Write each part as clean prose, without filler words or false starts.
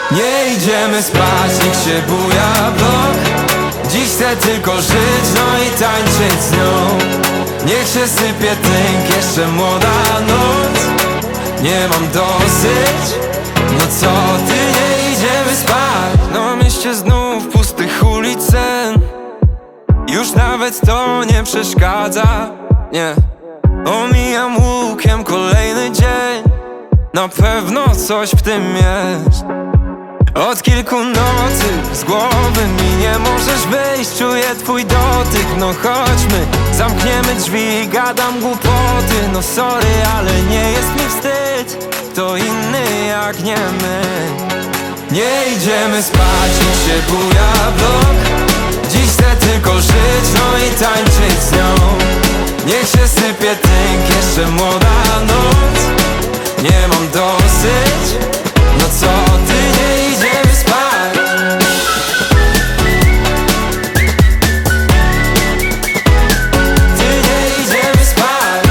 Nie idziemy spać, niech się buja blok. Dziś chcę tylko żyć, no i tańczyć z nią. Niech się sypie tynk, jeszcze młoda noc. Nie mam dosyć, no co ty, nie idziemy spać. Na mieście znów pustych ulic sen. Już nawet to nie przeszkadza, nie. Omijam łukiem kolejny dzień. Na pewno coś w tym jest. Od kilku nocy z głowy mi nie możesz wyjść. Czuję twój dotyk, no chodźmy. Zamkniemy drzwi, gadam głupoty. No sorry, ale nie jest mi wstyd. To inny jak nie my. Nie idziemy spać, niech się buja blok. Dziś chcę tylko żyć, no i tańczyć z nią. Niech się sypie tynk, jeszcze młoda noc. Nie mam dosyć, no co ty, nie idziemy spać. Ty, nie idziemy spać.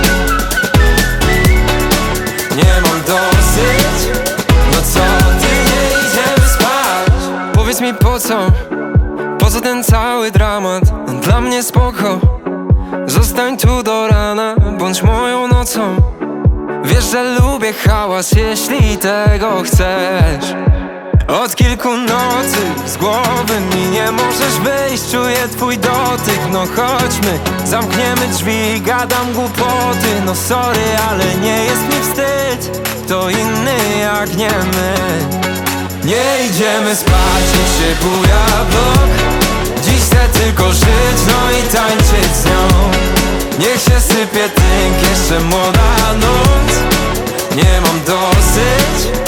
Nie mam dosyć, no co ty, nie idziemy spać. Powiedz mi po co ten cały dramat? Dla mnie spoko, zostań tu do rana, bądź moją nocą. Wiesz, że lubię hałas, jeśli tego chcesz. Od kilku nocy z głowy mi nie możesz wyjść. Czuję twój dotyk, no chodźmy. Zamkniemy drzwi, gadam głupoty. No sorry, ale nie jest mi wstyd. To inny jak nie my. Nie idziemy spać, niech się buja blok. Dziś chcę tylko żyć, no i tańczyć z nią. Niech się sypie tynk, jeszcze młoda noc. Nie mam dosyć,